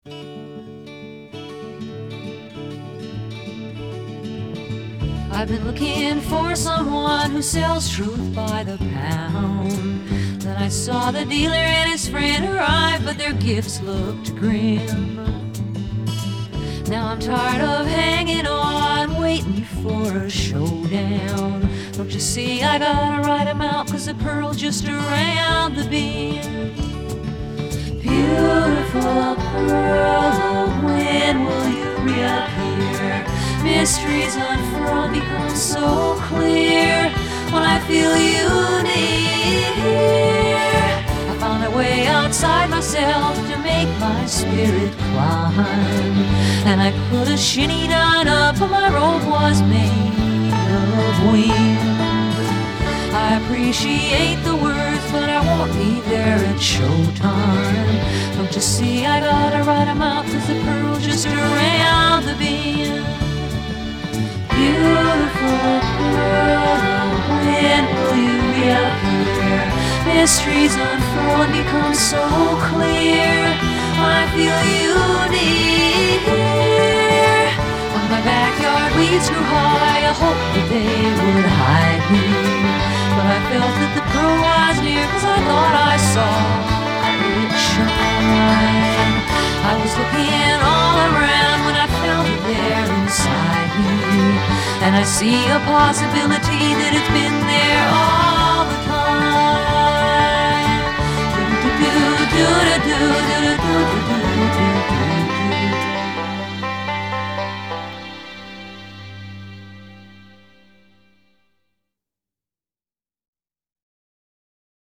I've been looking for someone who sells truth by the pound. Then I saw the dealer and his friend arrive, but their gifts looked grim. Now I'm tired of hanging on, waiting for a showdown. Don't you see I gotta write 'em out, 'cause the pearl's just around the bend. Beautiful pearl, when will you reappear? Mysteries unfurl, become so clear when I feel you near. I found a way outside myself to make my spirit climb, and I put a shinny down up, but my robe was made of wind. I appreciate the words, but I won't be there at showtime. Don't you see I gotta write 'em out, 'cause the pearl's just around the bend. Beautiful pearl, when will you reappear? Mysteries unfurl and become so clear when I feel you near. When my backyard weeds grew high, I hoped that they would hide me, but I felt that the pearl was near, 'cause I thought I saw it shine. I was looking all around when I felt it there inside me, and I see a possibility that it's been there all the time. Do do do do do do.